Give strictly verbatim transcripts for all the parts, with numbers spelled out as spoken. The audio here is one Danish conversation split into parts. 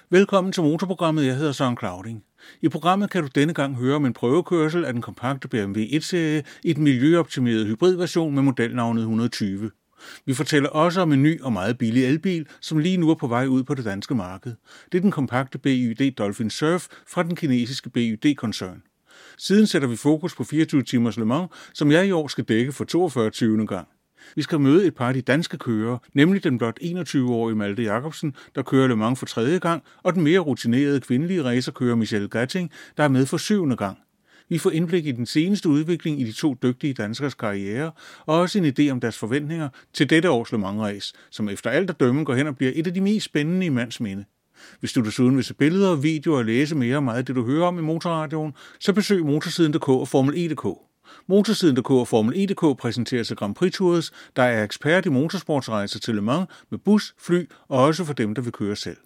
Velkommen til motorprogrammet. Jeg hedder Søren Clauding. I programmet kan du denne gang høre om en prøvekørsel af den kompakte B M W et-serie i den miljøoptimerede hybridversion med modelnavnet et hundrede og tyve. Vi fortæller også om en ny og meget billig elbil, som lige nu er på vej ud på det danske marked. Det er den kompakte B Y D Dolphin Surf fra den kinesiske B Y D-koncern. Siden sætter vi fokus på fireogtyve timers Le Mans, som jeg i år skal dække for toogfyrre gang. Vi skal møde et par af de danske kørere, nemlig den blot enogtyve-årige Malte Jacobsen, der kører Le Mans for tredje gang, og den mere rutinerede kvindelige racerkører Michelle Gatting, der er med for syvende gang. Vi får indblik i den seneste udvikling i de to dygtige danskers karriere, og også en idé om deres forventninger til dette års Le Mans-race, som efter alt at dømme går hen og bliver et af de mest spændende i mands minde. Hvis du desuden vil se billeder og videoer og læse mere om meget af det, du hører om i Motorradioen, så besøg motorsiden punktum d k og Formel E punktum d k. Motorsiden punktum d k og Formel E punktum d k præsenterer sig Grand Prix Tours, der er ekspert i motorsportsrejser til Le Mans med bus, fly og også for dem, der vil køre selv.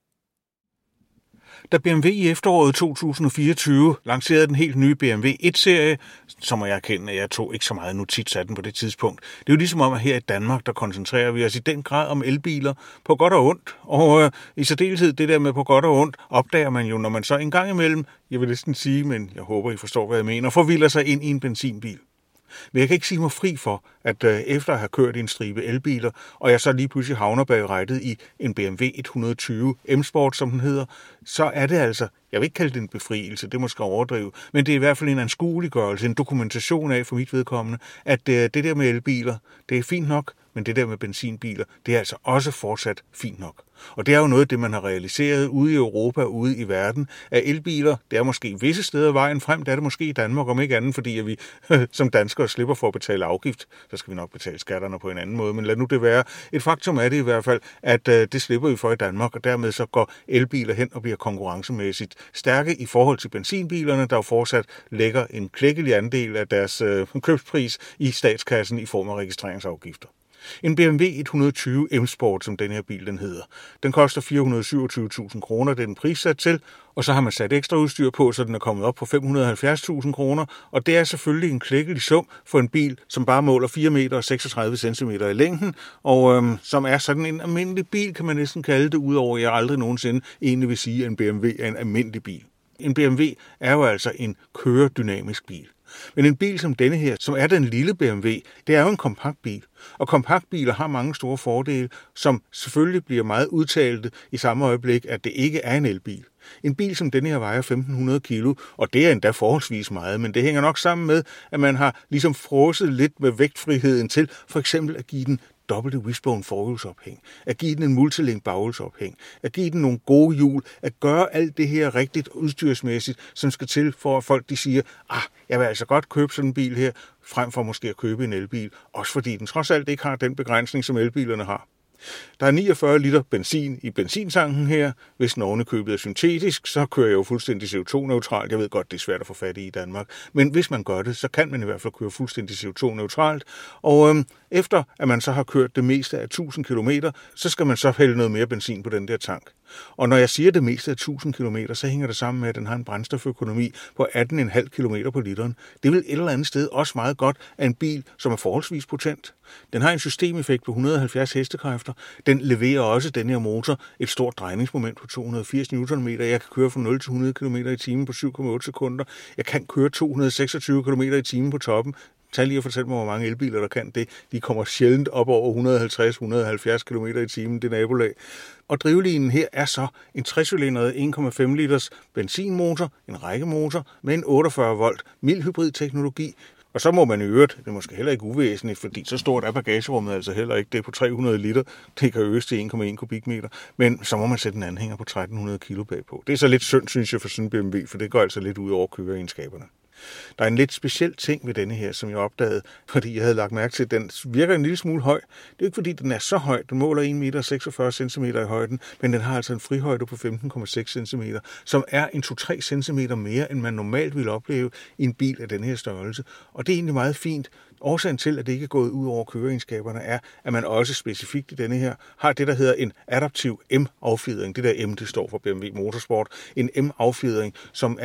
Da B M W i efteråret to tusind og fireogtyve lancerede den helt nye B M W et-serie, så må jeg erkende, at jeg tog ikke så meget notits af den på det tidspunkt. Det er jo ligesom om, at her i Danmark, der koncentrerer vi os i den grad om elbiler på godt og ondt. Og øh, i særdeleshed det der med på godt og ondt, opdager man jo, når man så en gang imellem, jeg vil næsten sige, men jeg håber, I forstår, hvad jeg mener, forvilder sig ind i en benzinbil. Men jeg kan ikke sige mig fri for, at øh, efter at have kørt i en stribe elbiler, og jeg så lige pludselig havner bag rattet i en B M W et hundrede og tyve M-Sport, som den hedder, så er det altså, jeg vil ikke kalde det en befrielse, det må skal overdrive, men det er i hvert fald en anskueliggørelse, en dokumentation af for mit vedkommende, at øh, det der med elbiler, det er fint nok, men det der med benzinbiler, det er altså også fortsat fint nok. Og det er jo noget af det, man har realiseret ude i Europa og ude i verden, at elbiler, det er måske visse steder vejen frem, det er det måske i Danmark, om ikke andet, fordi at vi som danskere slipper for at betale afgift, så skal vi nok betale skatterne på en anden måde, men lad nu det være. Et faktum er det i hvert fald, at det slipper vi for i Danmark, og dermed så går elbiler hen og bliver konkurrencemæssigt stærke i forhold til benzinbilerne, der jo fortsat lægger en klækkelig andel af deres købspris i statskassen i form af registreringsafgifter. En B M W et hundrede og tyve M-Sport, som den her bil den hedder. Den koster fire hundrede og syvogtyve tusind kroner, det er den prissat til, og så har man sat ekstra udstyr på, så den er kommet op på fem hundrede og halvfjerds tusind kroner, og det er selvfølgelig en klækkelig sum for en bil, som bare måler fire meter og seksogtredive centimeter i længden, og øhm, som er sådan en almindelig bil, kan man næsten kalde det, udover at jeg aldrig nogensinde egentlig vil sige, at en B M W er en almindelig bil. En B M W er jo altså en køredynamisk bil. Men en bil som denne her, som er den lille B M W, det er jo en kompakt bil. Og kompaktbiler har mange store fordele, som selvfølgelig bliver meget udtalte i samme øjeblik, at det ikke er en elbil. En bil som denne her vejer femten hundrede kilo, og det er endda forholdsvis meget, men det hænger nok sammen med, at man har ligesom frosset lidt med vægtfriheden til, for eksempel at give den dobbelte wishbone forhjulsophæng, at give den en multilink baghjulsophæng, at give den nogle gode hjul, at gøre alt det her rigtigt udstyrsmæssigt, som skal til for, at folk de siger, ah, jeg vil altså godt købe sådan en bil her, frem for måske at købe en elbil, også fordi den trods alt ikke har den begrænsning, som elbilerne har. Der er niogfyrre liter benzin i benzintanken her. Hvis den ovenikøbet er syntetisk, så kører jeg jo fuldstændig C O to neutralt. Jeg ved godt, det er svært at få fat i i Danmark. Men hvis man gør det, så kan man i hvert fald køre fuldstændig C O to neutralt. Og øhm, efter at man så har kørt det meste af tusind kilometer, så skal man så hælde noget mere benzin på den der tank. Og når jeg siger det meste af tusind kilometer, så hænger det sammen med, at den har en brændstoføkonomi på atten komma fem kilometer på literen. Det vil et eller andet sted også meget godt af en bil, som er forholdsvis potent. Den har en systemeffekt på et hundrede og halvfjerds hestekræfter. Den leverer også den her motor et stort drejningsmoment på to hundrede og firs newtonmeter. Jeg kan køre fra nul til hundrede kilometer i timen på syv komma otte sekunder. Jeg kan køre to hundrede og seksogtyve kilometer i timen på toppen. Tag lige og fortæl mig, hvor mange elbiler, der kan det. De kommer sjældent op over et hundrede og halvtreds til et hundrede og halvfjerds kilometer i timen, det nabolag. Og drivlinen her er så en trecylindret en komma fem liters benzinmotor, en rækkemotor med en otteogfyrre volt mild hybridteknologi. Og så må man i øvrigt, det er måske heller ikke uvæsentligt, fordi så stort er bagagerummet altså heller ikke, det er på tre hundrede liter, det kan øges til en komma en kubikmeter, men så må man sætte en anhænger på tretten hundrede kilo bagpå. Det er så lidt synd, synes jeg, for sådan en B M W, for det går altså lidt ud over køreegenskaberne. Der er en lidt speciel ting ved denne her, som jeg opdagede, fordi jeg havde lagt mærke til, at den virker en lille smule høj. Det er ikke fordi, den er så høj. Den måler en meter og seksogfyrre centimeter i højden, men den har altså en frihøjde på femten komma seks centimeter, som er en to til tre centimeter mere, end man normalt ville opleve i en bil af denne her størrelse. Og det er egentlig meget fint. Årsagen til, at det ikke er gået ud over køreegenskaberne, er, at man også specifikt i denne her har det, der hedder en adaptiv M-affjedring. Det der M, det står for B M W Motorsport. En M-affjedring, som er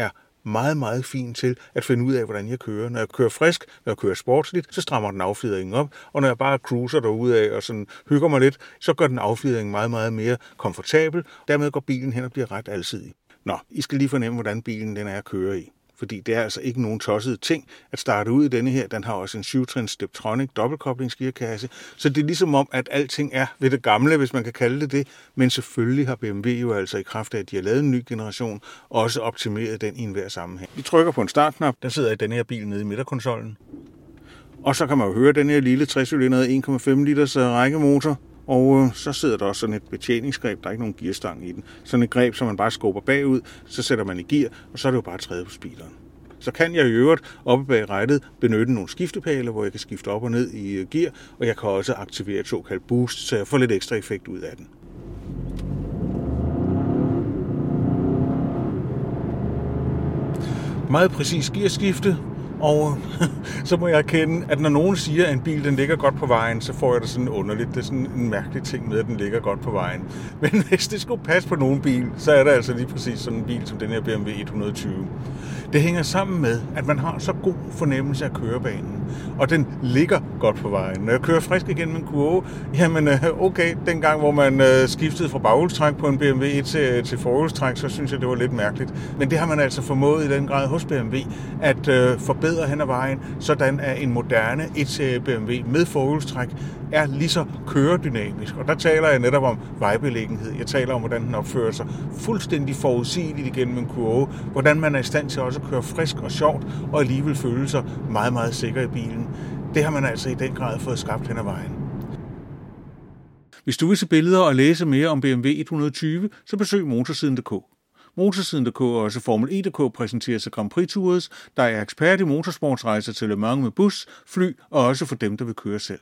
meget, meget fin til at finde ud af, hvordan jeg kører. Når jeg kører frisk, når jeg kører sportsligt, så strammer den affjedringen op, og når jeg bare cruiser derudad og sådan hygger mig lidt, så gør den affjedringen meget, meget mere komfortabel. Dermed går bilen hen og bliver ret alsidig. Nå, I skal lige fornemme, hvordan bilen den er at køre i. Fordi det er altså ikke nogen tossede ting at starte ud i denne her. Den har også en syv-trins Steptronic dobbeltkoblingsgearkasse. Så det er ligesom om, at alting er ved det gamle, hvis man kan kalde det det. Men selvfølgelig har B M W jo altså i kraft af, at de har lavet en ny generation, også optimeret den i enhver sammenhæng. Vi trykker på en startknap. Den sidder i denne her bil nede i midterkonsollen. Og så kan man jo høre den her lille trecylindrede en komma fem liters rækkemotor. Og øh, så sidder der også sådan et betjeningsgreb, der er ikke nogen gearstang i den. Sådan et greb, som man bare skubber bagud, så sætter man i gear, og så er det jo bare at træde på speederen. Så kan jeg i øvrigt oppe bag rattet benytte nogle skiftepæle, hvor jeg kan skifte op og ned i øh, gear, og jeg kan også aktivere et såkaldt boost, så jeg får lidt ekstra effekt ud af den. Meget præcis gearskifte. Og så må jeg erkende, at når nogen siger, at en bil den ligger godt på vejen, så får jeg det sådan underligt. Det er sådan en mærkelig ting med, at den ligger godt på vejen. Men hvis det skulle passe på nogen bil, så er det altså lige præcis sådan en bil som den her B M W et hundrede og tyve. Det hænger sammen med, at man har så god fornemmelse af kørebanen, og den ligger godt på vejen. Når jeg kører frisk igennem en kurve, jamen okay, dengang hvor man skiftede fra baghjulstræk på en B M W et til, til forhjulstræk, så synes jeg, det var lidt mærkeligt. Men det har man altså formået i den grad hos B M W, at øh, forbedre hen ad vejen, sådan at en moderne et-serie B M W med forhjulstræk er lige så køredynamisk. Og der taler jeg netop om vejbeliggenhed. Jeg taler om, hvordan den opfører sig fuldstændig forudsigeligt igennem en kurve, hvordan man er i stand til også at køre frisk og sjovt, og alligevel føle sig meget, meget sikker i bilen. Det har man altså i den grad fået skabt hen ad vejen. Hvis du vil se billeder og læse mere om B M W et hundrede og tyve, så besøg motorsiden punktum d k. Motorsiden punktum d k og også Formel E punktum d k præsenterer sig Grand Prix Tours, der er ekspert i motorsportsrejser til Le Mans med bus, fly og også for dem, der vil køre selv.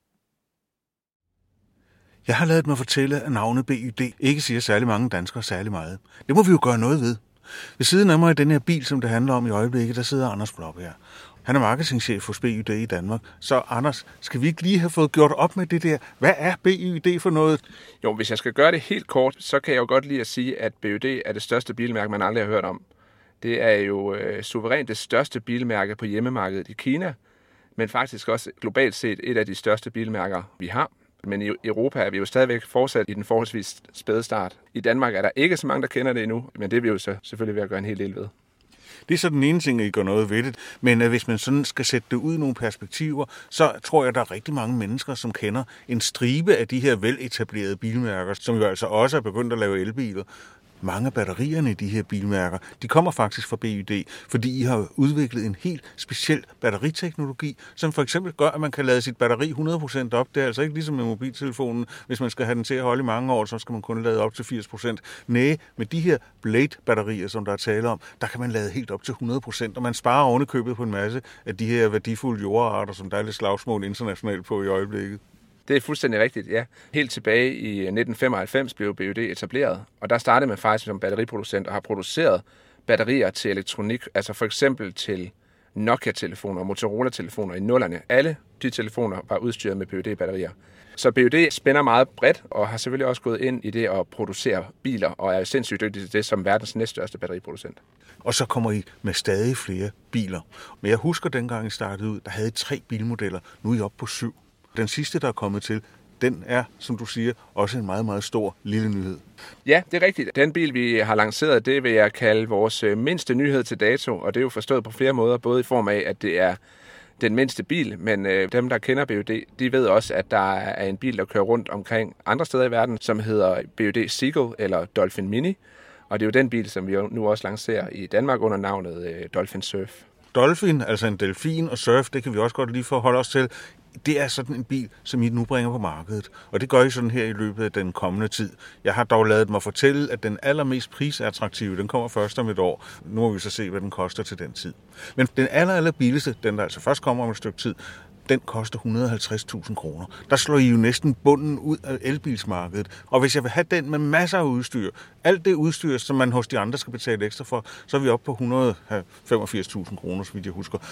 Jeg har ladet mig fortælle, at navnet B Y D ikke siger særlig mange danskere særlig meget. Det må vi jo gøre noget ved. Ved siden af mig i den her bil, som det handler om i øjeblikket, der sidder Anders Blop her. Han er marketingchef hos B Y D i Danmark. Så Anders, skal vi ikke lige have fået gjort op med det der? Hvad er B Y D for noget? Jo, hvis jeg skal gøre det helt kort, så kan jeg jo godt lide at sige, at B Y D er det største bilmærke, man aldrig har hørt om. Det er jo øh, suverænt det største bilmærke på hjemmemarkedet i Kina, men faktisk også globalt set et af de største bilmærker, vi har. Men i Europa er vi jo stadigvæk fortsat i den forholdsvis spæde start. I Danmark er der ikke så mange, der kender det endnu, men det er vi jo så selvfølgelig ved at gøre en hel del ved. Det er så den ene ting, at I gør noget ved det. Men uh, hvis man sådan skal sætte det ud i nogle perspektiver, så tror jeg, at der er rigtig mange mennesker, som kender en stribe af de her veletablerede bilmærker, som jo altså også er begyndt at lave elbiler. Mange af batterierne i de her bilmærker, de kommer faktisk fra B Y D, fordi I har udviklet en helt speciel batteriteknologi, som for eksempel gør, at man kan lade sit batteri hundrede procent op. Det er altså ikke ligesom med mobiltelefonen. Hvis man skal have den til at holde i mange år, så skal man kun lade op til firs procent. Næh, med de her Blade-batterier, som der er tale om, der kan man lade helt op til hundrede procent, og man sparer ovenikøbet på en masse af de her værdifulde jordarter, som der er lidt slagsmål internationalt på i øjeblikket. Det er fuldstændig rigtigt, ja. Helt tilbage i nitten femoghalvfems blev B Y D etableret, og der startede man faktisk som batteriproducent og har produceret batterier til elektronik, altså for eksempel til Nokia-telefoner og Motorola-telefoner i nullerne. Alle de telefoner var udstyret med B Y D-batterier. Så B Y D spænder meget bredt og har selvfølgelig også gået ind i det at producere biler og er sindssygt dygtig til det som verdens næststørste batteriproducent. Og så kommer I med stadig flere biler. Men jeg husker dengang I startede ud, der havde I tre bilmodeller. Nu er I oppe på syv. Den sidste, der er kommet til, den er, som du siger, også en meget, meget stor lille nyhed. Ja, det er rigtigt. Den bil, vi har lanceret, det vil jeg kalde vores mindste nyhed til dato, og det er jo forstået på flere måder, både i form af, at det er den mindste bil, men øh, dem, der kender B Y D, de ved også, at der er en bil, der kører rundt omkring andre steder i verden, som hedder B Y D Seagull eller Dolphin Mini, og det er jo den bil, som vi nu også lancerer i Danmark under navnet øh, Dolphin Surf. Dolphin, altså en delfin, og surf, det kan vi også godt lige forholde os til. Det er sådan en bil, som I nu bringer på markedet, og det gør I sådan her i løbet af den kommende tid. Jeg har dog ladet mig fortælle, at den allermest prisattraktive, den kommer først om et år. Nu må vi så se, hvad den koster til den tid. Men den aller, aller billigste, den der altså først kommer om et stykke tid, den koster et hundrede og halvtreds tusind kroner. Der slår I jo næsten bunden ud af elbilsmarkedet. Og hvis jeg vil have den med masser af udstyr, alt det udstyr, som man hos de andre skal betale ekstra for, så er vi oppe på et hundrede og femogfirs tusind kroner, så vidt jeg husker.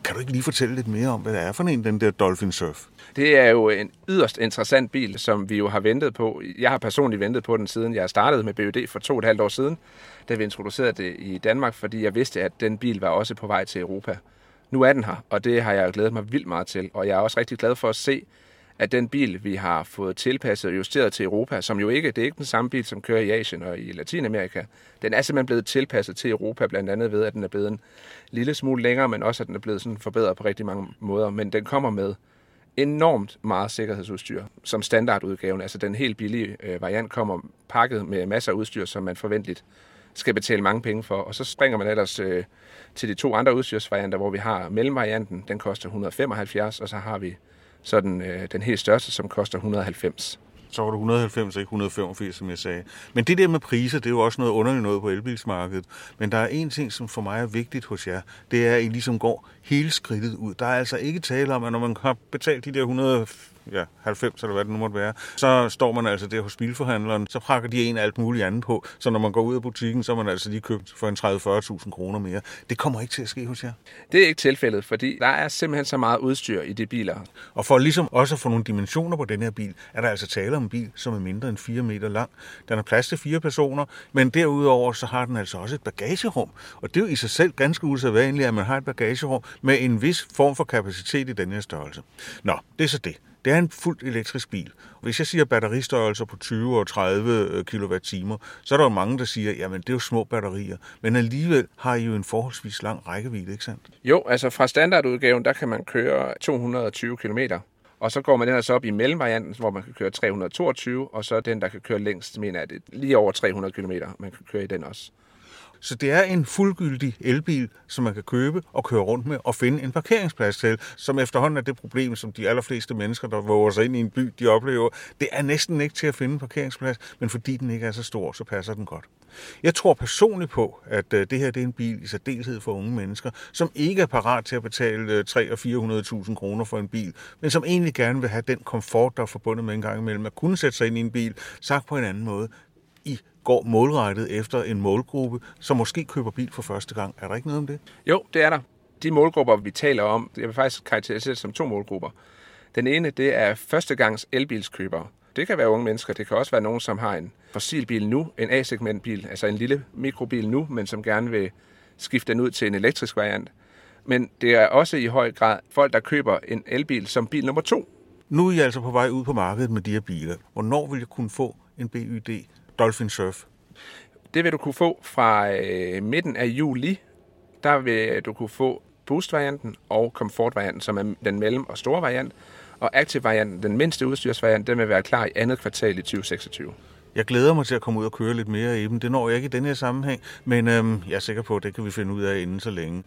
Kan du ikke lige fortælle lidt mere om, hvad det er for en, den der Dolphin Surf? Det er jo en yderst interessant bil, som vi jo har ventet på. Jeg har personligt ventet på den, siden jeg startede med B Y D for to og et halvt år siden, da vi introducerede det i Danmark, fordi jeg vidste, at den bil var også på vej til Europa. Nu er den her, og det har jeg glædet mig vildt meget til. Og jeg er også rigtig glad for at se, at den bil, vi har fået tilpasset og justeret til Europa, som jo ikke, det er ikke den samme bil, som kører i Asien og i Latinamerika. Den er simpelthen blevet tilpasset til Europa, blandt andet ved, at den er blevet en lille smule længere, men også, at den er blevet sådan forbedret på rigtig mange måder. Men den kommer med enormt meget sikkerhedsudstyr som standardudgaven. Altså den helt billige øh, variant kommer pakket med masser af udstyr, som man forventeligt skal betale mange penge for. Og så springer man ellers øh, til de to andre udstyrsvarianter, hvor vi har mellemvarianten, den koster et hundrede og femoghalvfjerds, og så har vi så den, øh, den helt største, som koster et hundrede og halvfems. Så var det et hundrede og halvfems, ikke et hundrede og femogfirs, som jeg sagde. Men det der med priser, det er jo også noget underligt noget på elbilsmarkedet. Men der er en ting, som for mig er vigtigt hos jer. Det er, at I ligesom går hele skridtet ud. Der er altså ikke tale om, at når man har betalt de der et hundrede og halvfems, eller hvad det nu måtte være, så står man altså der hos bilforhandleren, så prakker de en alt muligt andet på. Så når man går ud af butikken, så er man altså lige købt for en tredive til fyrre tusind kroner mere. Det kommer ikke til at ske hos jer. Det er ikke tilfældet, fordi der er simpelthen så meget udstyr i de biler. Og for ligesom også at få nogle dimensioner på den her bil, er der altså tale om en bil, som er mindre end fire meter lang. Den har plads til fire personer, men derudover så har den altså også et bagagerum. Og det er jo i sig selv ganske usædvanligt, at man har et bagagerum med en vis form for kapacitet i den her størrelse. Nå, det er så det. Det er en fuldt elektrisk bil. Hvis jeg siger batteristørrelser på tyve og tredive kilowatt-timer, så er der jo mange, der siger, jamen det er jo små batterier. Men alligevel har I jo en forholdsvis lang rækkevidde, ikke sandt? Jo, altså fra standardudgaven, der kan man køre to hundrede og tyve kilometer. Og så går man den altså op i mellemvarianten, hvor man kan køre tre hundrede og toogtyve, og så den, der kan køre længst, mener jeg, det lige over tre hundrede kilometer, man kan køre i den også. Så det er en fuldgyldig elbil, som man kan købe og køre rundt med og finde en parkeringsplads til, som efterhånden er det problem, som de allerfleste mennesker, der våger sig ind i en by, de oplever. Det er næsten ikke til at finde en parkeringsplads, men fordi den ikke er så stor, så passer den godt. Jeg tror personligt på, at det her det er en bil i særdeleshed for unge mennesker, som ikke er parat til at betale tre hundrede og fire hundrede tusind kroner for en bil, men som egentlig gerne vil have den komfort, der er forbundet med en gang imellem at kunne sætte sig ind i en bil, sagt på en anden måde. I går målrettet efter en målgruppe, som måske køber bil for første gang. Er der ikke noget om det? Jo, det er der. De målgrupper, vi taler om, jeg vil faktisk karakterisere som to målgrupper. Den ene, det er førstegangs elbilskøbere. Det kan være unge mennesker, det kan også være nogen, som har en fossilbil nu, en A-segmentbil, altså en lille mikrobil nu, men som gerne vil skifte den ud til en elektrisk variant. Men det er også i høj grad folk, der køber en elbil som bil nummer to. Nu er I altså på vej ud på markedet med de her biler. Hvornår vil jeg kunne få en B Y D Dolphin Surf? Det vil du kunne få fra øh, midten af juli. Der vil du kunne få Boost-varianten og Comfort-varianten, som er den mellem- og store variant. Og Active-varianten, den mindste udstyrsvariant, den vil være klar i andet kvartal i tyve seksogtyve. Jeg glæder mig til at komme ud og køre lidt mere i dem. Det når jeg ikke i den her sammenhæng, men øhm, jeg er sikker på, at det kan vi finde ud af inden så længe.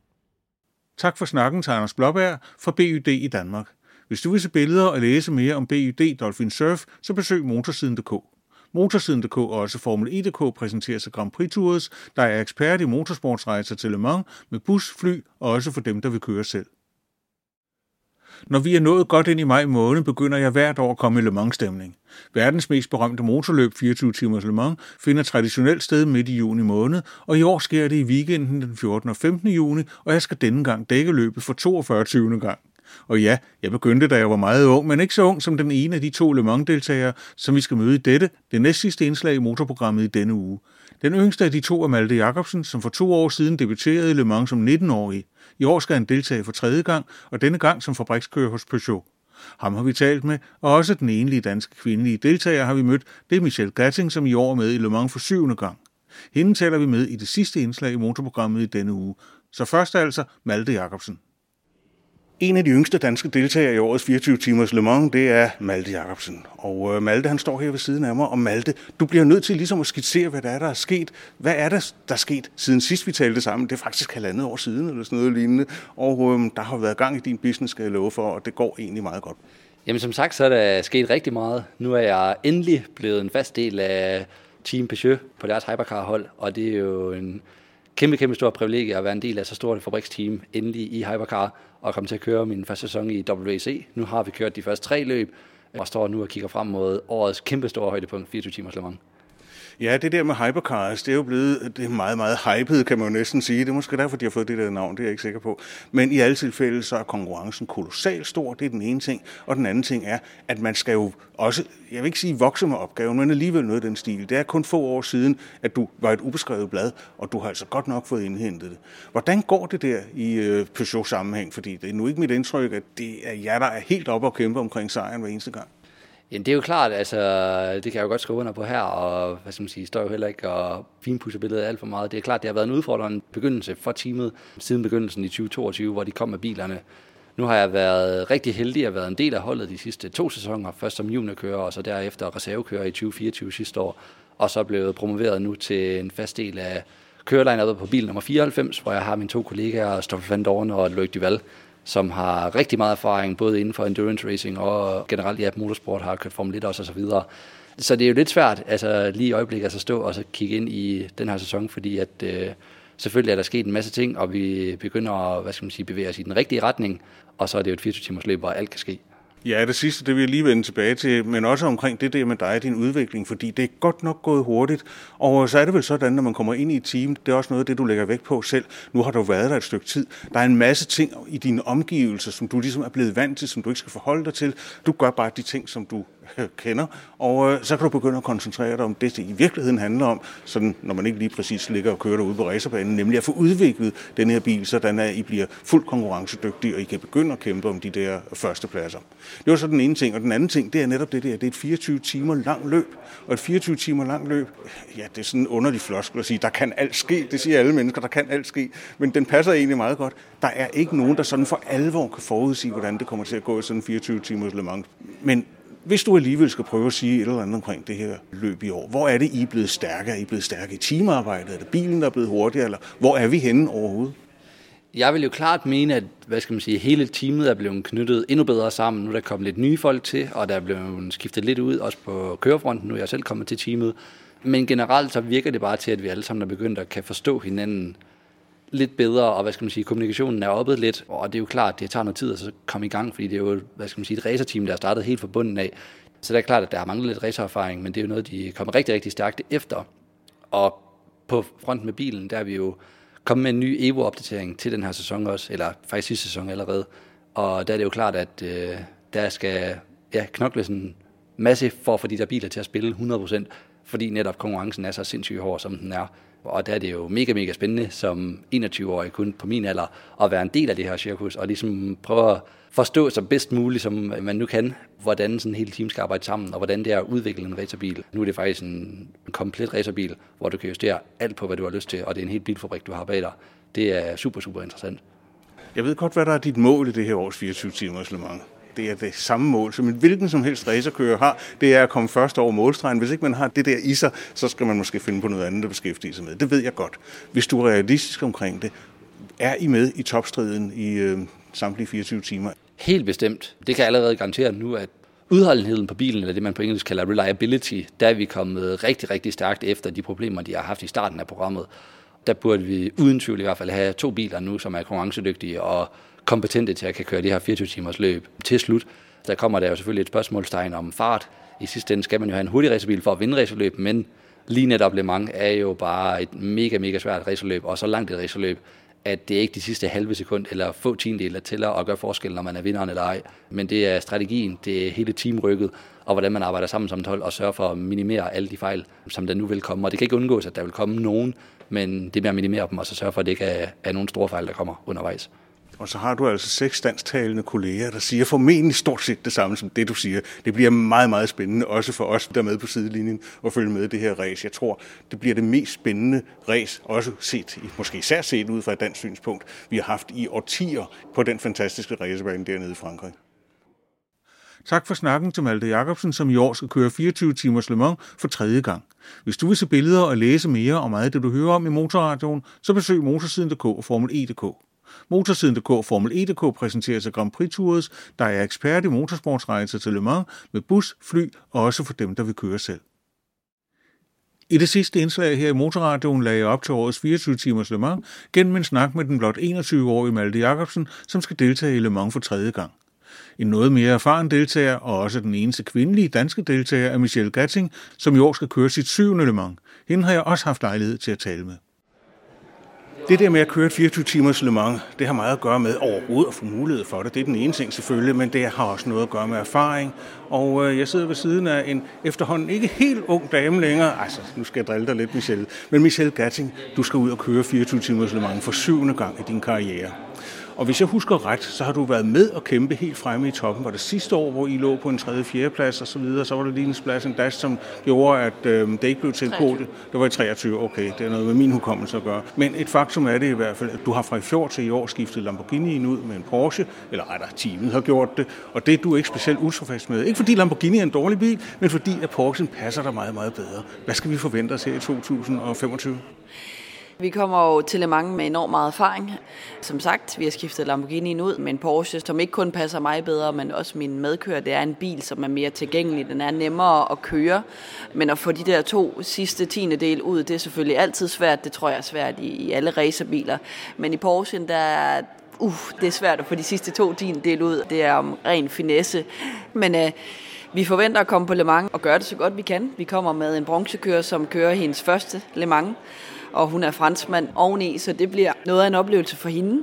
Tak for snakken til Anders Blåbjerg fra B Y D i Danmark. Hvis du vil se billeder og læse mere om B Y D Dolphin Surf, så besøg motorsiden punktum d k. Motorsiden punktum d k og også Formel E punktum d k præsenterer sig Grand Prix Tours, der er ekspert i motorsportsrejser til Le Mans med bus, fly og også for dem, der vil køre selv. Når vi er nået godt ind i maj måned, begynder jeg hvert år at komme i Le Mans-stemning. Verdens mest berømte motorløb, fireogtyve timers Le Mans, finder traditionelt sted midt i juni måned, og i år sker det i weekenden den fjortende og femtende juni, og jeg skal denne gang dække løbet for toogfyrre gang. Og ja, jeg begyndte, da jeg var meget ung, men ikke så ung som den ene af de to Le Mans-deltagere, som vi skal møde i dette, det næstsidste indslag i motorprogrammet i denne uge. Den yngste af de to er Malte Jacobsen, som for to år siden debuterede i Le Mans som nitten-årig. I år skal han deltage for tredje gang, og denne gang som fabrikskører hos Peugeot. Ham har vi talt med, og også den enlige danske kvindelige deltager har vi mødt, det er Michelle Gatting, som i år er med i Le Mans for syvende gang. Hende taler vi med i det sidste indslag i motorprogrammet i denne uge. Så først altså Malte Jacobsen. En af de yngste danske deltagere i årets fireogtyve timers Le Mans, det er Malte Jacobsen. Og Malte, han står her ved siden af mig, og Malte, du bliver nødt til ligesom at skitsere, hvad der er, der er sket. Hvad er der, der er sket siden sidst vi talte sammen? Det er faktisk halvandet år siden, eller sådan noget lignende. Og øhm, der har været gang i din business, skal jeg love for, og det går egentlig meget godt. Jamen som sagt, så er der sket rigtig meget. Nu er jeg endelig blevet en fast del af Team Peugeot på deres hypercar-hold, og det er jo en kæmpe, kæmpe stor privilegie at være en del af så stort et fabriksteam endelig i hypercar og komme til at køre min første sæson i W E C. Nu har vi kørt de første tre løb og står nu og kigger frem mod årets kæmpe store højdepunkt, fireogtyve timers Le Mans. Ja, det der med hypercars, det er jo blevet det er meget, meget hypet, kan man jo næsten sige. Det er måske derfor, de har fået det der navn, det er jeg ikke sikker på. Men i alle tilfælde, så er konkurrencen kolossalt stor, det er den ene ting. Og den anden ting er, at man skal jo også, jeg vil ikke sige vokse med opgaven, men alligevel noget af den stil. Det er kun få år siden, at du var et ubeskrevet blad, og du har altså godt nok fået indhentet det. Hvordan går det der i Peugeot-sammenhæng? Fordi det er nu ikke mit indtryk, at det er jer, der er helt oppe og kæmpe omkring sejren hver eneste gang. Ja, det er jo klart, altså, det kan jeg jo godt skrive under på her, og hvad skal man sige, står jo heller ikke og finpudser billedet alt for meget. Det er klart, det har været en udfordrende begyndelse for teamet siden begyndelsen i tyve toogtyve, hvor de kom med bilerne. Nu har jeg været rigtig heldig at have været en del af holdet de sidste to sæsoner, først som juniorkører, og så derefter reservekører i tyve fireogtyve sidste år, og så blevet promoveret nu til en fast del af kørelineuppet på bil nummer fireoghalvfems, hvor jeg har mine to kollegaer, Stoffel van Dorn og Loic Duval, som har rigtig meget erfaring, både inden for endurance racing og generelt ja, motorsport, har kørt Formel et også og så videre. Så det er jo lidt svært, altså lige i øjeblikket at så stå og så kigge ind i den her sæson, fordi at øh, selvfølgelig er der sket en masse ting, og vi begynder at, hvad skal man sige, bevæge os i den rigtige retning, og så er det jo et fireogtyve timers løb, hvor alt kan ske. Ja, det sidste, det vil jeg lige vende tilbage til, men også omkring det der med dig og din udvikling, fordi det er godt nok gået hurtigt, og så er det vel sådan, når man kommer ind i et team, det er også noget af det, du lægger vægt på selv. Nu har du været der et stykke tid. Der er en masse ting i dine omgivelser, som du ligesom er blevet vant til, som du ikke skal forholde dig til. Du gør bare de ting, som du kender, og øh, så kan du begynde at koncentrere dig om det, det i virkeligheden handler om, sådan, når man ikke lige præcis ligger og kører derude på racerbanen, nemlig at få udviklet den her bil, sådan at I bliver fuldt konkurrencedygtige, og I kan begynde at kæmpe om de der førstepladser. Det var så den ene ting, og den anden ting, det er netop det der, det er et fireogtyve timer lang løb, og et fireogtyve timer lang løb, ja, det er sådan en underlig floskel at sige, der kan alt ske, det siger alle mennesker, der kan alt ske, men den passer egentlig meget godt. Der er ikke nogen, der sådan for alvor kan forudsige, hvordan det kommer til at gå i sådan en fireogtyve timers Le Mans. Men hvis du alligevel skal prøve at sige et eller andet omkring det her løb i år, hvor er det, I er blevet stærkere? Er I blevet stærke i teamarbejdet? Er det bilen, der er blevet hurtigere? Eller hvor er vi henne overhovedet? Jeg vil jo klart mene, at hvad skal man sige, hele teamet er blevet knyttet endnu bedre sammen. Nu er der kommet lidt nye folk til, og der er blevet skiftet lidt ud, også på kørefronten. Nu er jeg selv kommet til teamet. Men generelt så virker det bare til, at vi alle sammen er begyndt at kan forstå hinanden lidt bedre, og hvad skal man sige, kommunikationen er oppet lidt, og det er jo klart, det tager noget tid at så komme i gang, fordi det er jo, hvad skal man sige, et racerteam, der er startet helt fra bunden af. Så det er klart, at der har manglet lidt racererfaring, men det er jo noget, de kommer rigtig, rigtig stærkt efter. Og på fronten med bilen, der er vi jo kommet med en ny Evo-opdatering til den her sæson også, eller faktisk sidste sæson allerede. Og der er det jo klart, at øh, der skal ja, knokles en masse for at få de der biler til at spille hundrede procent, fordi netop konkurrencen er så sindssygt hård, som den er. Og der er det jo mega, mega spændende som enogtyve-årig kun på min alder at være en del af det her cirkus, og ligesom prøve at forstå så bedst muligt, som man nu kan, hvordan sådan hele team skal arbejde sammen, og hvordan det er at udvikle en racerbil. Nu er det faktisk en komplet racerbil, hvor du kan justere alt på, hvad du har lyst til, og det er en helt bilfabrik, du har bag dig. Det er super, super interessant. Jeg ved godt, hvad der er dit mål i det her års fireogtyve timers Le Mans. Det er det samme mål, som en hvilken som helst racerkører har. Det er at komme først over målstregen. Hvis ikke man har det der i sig, så skal man måske finde på noget andet at beskæftige sig med. Det ved jeg godt. Hvis du er realistisk omkring det, er I med i topstriden i øh, samtlige fireogtyve timer? Helt bestemt. Det kan jeg allerede garantere nu, at udholdenheden på bilen, eller det man på engelsk kalder reliability, der er vi kommet rigtig, rigtig stærkt efter de problemer, de har haft i starten af programmet. Der burde vi uden tvivl i hvert fald have to biler nu, som er konkurrencedygtige og kompetente til at kan køre det her fireogtyve timers løb til slut. Der kommer der jo selvfølgelig et spørgsmålstegn om fart. I sidste ende skal man jo have en hurtig racerbil for at vinde racerløb, men lige netop Le Mans er jo bare et mega, mega svært racerløb, og så langt et racerløb, at det ikke de sidste halve sekund eller få tiendedele, der tæller og gør forskel, når man er vinderen eller ej. Men det er strategien, det er hele teamrykket, og hvordan man arbejder sammen som et hold og sørger for at minimere alle de fejl, som der nu vil komme. Og det kan ikke undgås, at der vil komme nogen, men det med at minimere dem, og så sørge for, at det ikke er, er nogen store fejl, der kommer undervejs. Og så har du altså seks dansktalende kolleger, der siger formentlig stort set det samme som det, du siger. Det bliver meget, meget spændende, også for os, der er med på sidelinjen og følge med i det her race. Jeg tror, det bliver det mest spændende race, også set, måske især set ud fra et dansk synspunkt, vi har haft i årtier på den fantastiske racerbane dernede i Frankrig. Tak for snakken til Malte Jacobsen, som i år skal køre fireogtyve timers Le Mans for tredje gang. Hvis du vil se billeder og læse mere om meget af det, du hører om i Motorradioen, så besøg motorsiden punktum d k og Formel E punktum d k. Motorsiden punktum d k og Formel E punktum d k præsenteres af Grand Prix Tours, der er ekspert i motorsportsrejser til Le Mans med bus, fly og også for dem, der vil køre selv. I det sidste indslag her i Motorradioen lagde jeg op til årets fireogtyve timers Le Mans gennem en snak med den blot enogtyve-årige Malte Jacobsen, som skal deltage i Le Mans for tredje gang. En noget mere erfaren deltager, og også den eneste kvindelige danske deltager, er Michelle Gatting, som i år skal køre sit syvende Le Mans. Hende har jeg også haft lejlighed til at tale med. Det der med at køre et fireogtyve timers Le Mans, det har meget at gøre med overhovedet at få mulighed for det. Det er den ene ting selvfølgelig, men det har også noget at gøre med erfaring. Og øh, jeg sidder ved siden af en efterhånden ikke helt ung dame længere. Altså, nu skal jeg drille dig lidt, Michelle. Men Michelle Gatting, du skal ud og køre fireogtyve timers Le Mans for syvende gang i din karriere. Og hvis jeg husker ret, så har du været med at kæmpe helt fremme i toppen. Var det sidste år, hvor I lå på en tredje fjerde plads og så videre, så var det lige en splash and dash, som gjorde, at øh, det ikke blev til kode. Det var i treogtyve, okay, det er noget med min hukommelse at gøre. Men et faktum er det i hvert fald, at du har fra i fjor til i år skiftet Lamborghini'en ud med en Porsche, eller rettere, teamet har gjort det, og det er du ikke specielt utilfreds med. Ikke fordi Lamborghini er en dårlig bil, men fordi at Porschen passer dig meget, meget bedre. Hvad skal vi forvente os her i to tusind og femogtyve? Vi kommer jo til Le Mans med enormt meget erfaring. Som sagt, vi har skiftet Lamborghini'en ud med en Porsche, som ikke kun passer mig bedre, men også min medkører. Det er en bil, som er mere tilgængelig. Den er nemmere at køre. Men at få de der to sidste tiende del ud, det er selvfølgelig altid svært. Det tror jeg er svært i, i alle racerbiler. Men i Porsche'en, der er uh, det er svært at få de sidste to tiende del ud. Det er om ren finesse. Men øh, vi forventer at komme på Le Mans og gøre det så godt vi kan. Vi kommer med en bronzekører, som kører hendes første Le Mans. Og hun er franskmand oveni, så det bliver noget af en oplevelse for hende.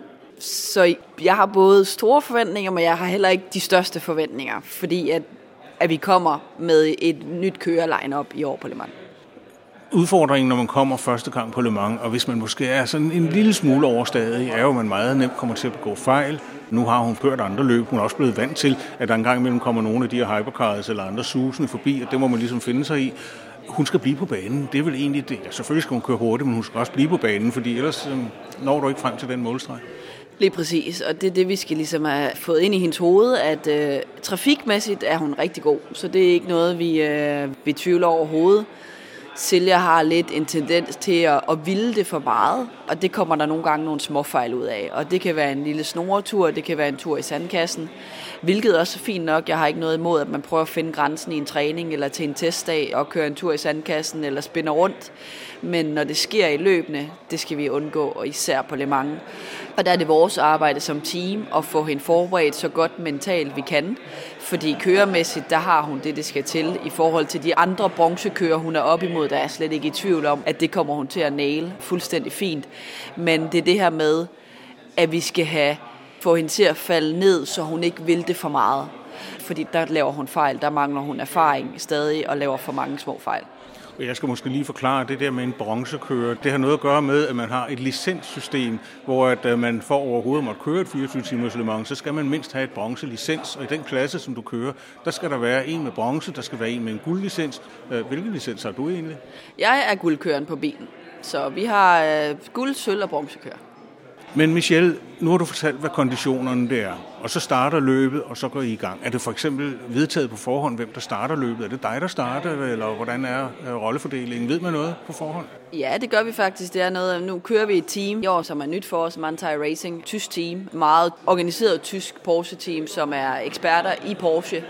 Så jeg har både store forventninger, men jeg har heller ikke de største forventninger, fordi at, at vi kommer med et nyt kører-line-up i år på Le Mans. Udfordringen, når man kommer første gang på Le Mans, og hvis man måske er sådan en lille smule overstadig, er jo, at man meget nemt kommer til at begå fejl. Nu har hun kørt andre løb. Hun er også blevet vant til, at der engang imellem kommer nogle af de her hypercars eller andre susende forbi, og det må man ligesom finde sig i. Hun skal blive på banen. Det er vel egentlig det. Ja, selvfølgelig skal hun køre hurtigt, men hun skal også blive på banen, fordi ellers øh, når du ikke frem til den målstreg. Lige præcis, og det er det, vi skal ligesom have fået ind i hendes hoved, at øh, trafikmæssigt er hun rigtig god, så det er ikke noget, vi, øh, vi tvivler overhovedet. Silja har lidt en tendens til at, at ville det for meget, og det kommer der nogle gange nogle småfejl ud af. Og det kan være en lille snoretur, det kan være en tur i sandkassen, hvilket også er fint nok. Jeg har ikke noget imod, at man prøver at finde grænsen i en træning eller til en testdag og køre en tur i sandkassen eller spinde rundt. Men når det sker i løbende, det skal vi undgå, og især på Le Mans. Og der er det vores arbejde som team at få hende forberedt så godt mentalt vi kan. Fordi køremæssigt, der har hun det, det skal til. I forhold til de andre bronzekører, hun er op imod, der er slet ikke i tvivl om, at det kommer hun til at naile fuldstændig fint. Men det er det her med, at vi skal have, få hende til at falde ned, så hun ikke vil det for meget. Fordi der laver hun fejl, der mangler hun erfaring stadig og laver for mange små fejl. Jeg skal måske lige forklare det der med en bronzekører. Det har noget at gøre med, at man har et licenssystem, hvor at man for overhovedet måtte køre et fireogtyve timers Le Mans, så skal man mindst have et bronzelicens. Og i den klasse, som du kører, der skal der være en med bronze, der skal være en med en guldlicens. Hvilken licens har du egentlig? Jeg er guldkøren på bilen, så vi har guld, sølv og bronzekører. Men Michelle, nu har du fortalt, hvad konditionerne det er, og så starter løbet, og så går I i gang. Er det for eksempel vedtaget på forhånd, hvem der starter løbet? Er det dig, der starter, eller hvordan er rollefordelingen? Ved man noget på forhånd? Ja, det gør vi faktisk. Det er noget, nu kører vi et team i år, som er nyt for os, Manthey Racing, tysk team. Meget organiseret tysk Porsche-team, som er eksperter i Porsche.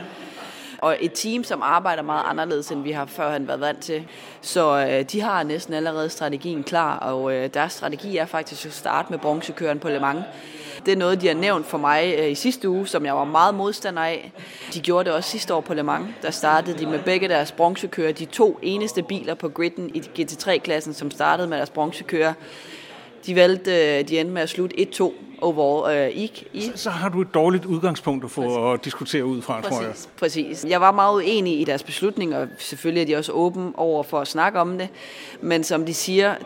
Og et team, som arbejder meget anderledes, end vi har førhen været vant til. Så øh, de har næsten allerede strategien klar, og øh, deres strategi er faktisk at starte med bronzekøren på Le Mans. Det er noget, de har nævnt for mig øh, i sidste uge, som jeg var meget modstander af. De gjorde det også sidste år på Le Mans. Der startede de med begge deres bronzekører, de to eneste biler på gridden i G T tre-klassen, som startede med deres bronzekører. De valgte, de endte med at slutte et to overall. Øh, i, i. Så, så har du et dårligt udgangspunkt at få præcis. At diskutere ud fra, præcis, tror jeg. Præcis. Jeg var meget uenig i deres beslutning, og selvfølgelig er de også åbne over for at snakke om det. Men som de siger,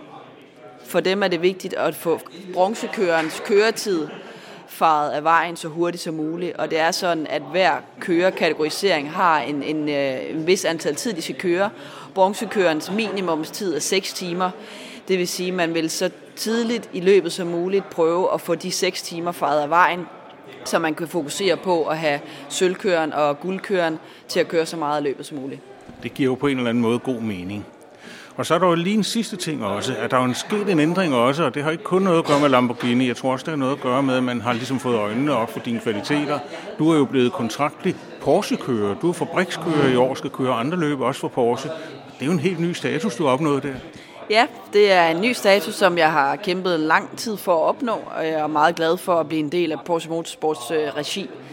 for dem er det vigtigt at få bronzekørens køretid faret af vejen så hurtigt som muligt. Og det er sådan, at hver kørekategorisering har en, en, en vis antal tid, de skal køre. Bronzekørens minimumstid er seks timer. Det vil sige, at man vil så tidligt i løbet som muligt prøve at få de seks timer faret af vejen, så man kan fokusere på at have sølvkøren og guldkøren til at køre så meget af løbet som muligt. Det giver jo på en eller anden måde god mening. Og så er der jo lige en sidste ting også, at der er jo sket en ændring også, og det har ikke kun noget at gøre med Lamborghini. Jeg tror også, det har noget at gøre med, at man har ligesom fået øjnene op for dine kvaliteter. Du er jo blevet kontraktlig Porsche-kører. Du er fabrikskører i år, skal køre andre løb også for Porsche. Det er jo en helt ny status, du har opnået der. Ja, det er en ny status, som jeg har kæmpet en lang tid for at opnå, og jeg er meget glad for at blive en del af Porsche Motorsports regi.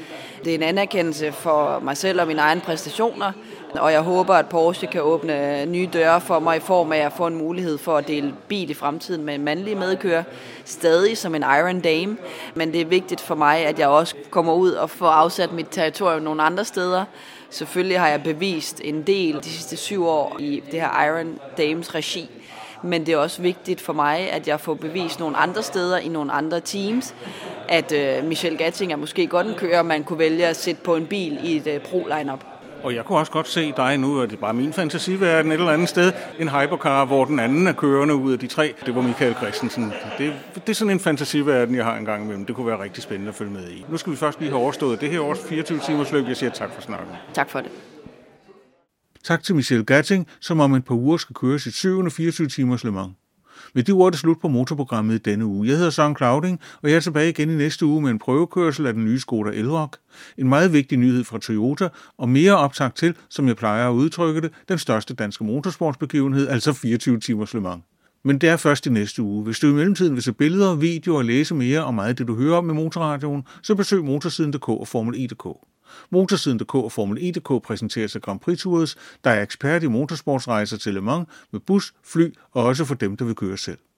Det er en anerkendelse for mig selv og mine egne præstationer, og jeg håber, at Porsche kan åbne nye døre for mig i form af at få en mulighed for at dele bil i fremtiden med en mandlig medkører, stadig som en Iron Dame. Men det er vigtigt for mig, at jeg også kommer ud og får afsat mit territorium nogle andre steder. Selvfølgelig har jeg bevist en del de sidste syv år i det her Iron Dames regi, men det er også vigtigt for mig, at jeg får bevist nogle andre steder i nogle andre teams, at øh, Michelle Gatting er måske godt en kører, man kunne vælge at sætte på en bil i et øh, pro-lineup. Og jeg kunne også godt se dig nu, og det er bare min fantasiverden et eller andet sted, en hypercar, hvor den anden er kørende ud af de tre. Det var Michael Christensen. Det, det er sådan en fantasiverden, jeg har en gang imellem. Det kunne være rigtig spændende at følge med i. Nu skal vi først lige have overstået det her års fireogtyve timers løb. Jeg siger tak for snakken. Tak for det. Tak til Michelle Gatting, som om et par uger skal køre sit syvende fireogtyve timers Le Mans. Med de ord er det slut på motorprogrammet i denne uge. Jeg hedder Søren Clauding, og jeg er tilbage igen i næste uge med en prøvekørsel af den nye Skoda Elroq. En meget vigtig nyhed fra Toyota, og mere optakt til, som jeg plejer at udtrykke det, den største danske motorsportsbegivenhed, altså fireogtyve timers Le Mans. Men det er først i næste uge. Hvis du i mellemtiden vil se billeder, videoer og læse mere om meget af det, du hører om med Motorradioen, så besøg motorsiden punktum d k og Formel E punktum d k. Motorsiden punktum d k og Formel E punktum d k præsenteres af Grand Prix Tours, der er ekspert i motorsportsrejser til Le Mans med bus, fly og også for dem, der vil køre selv.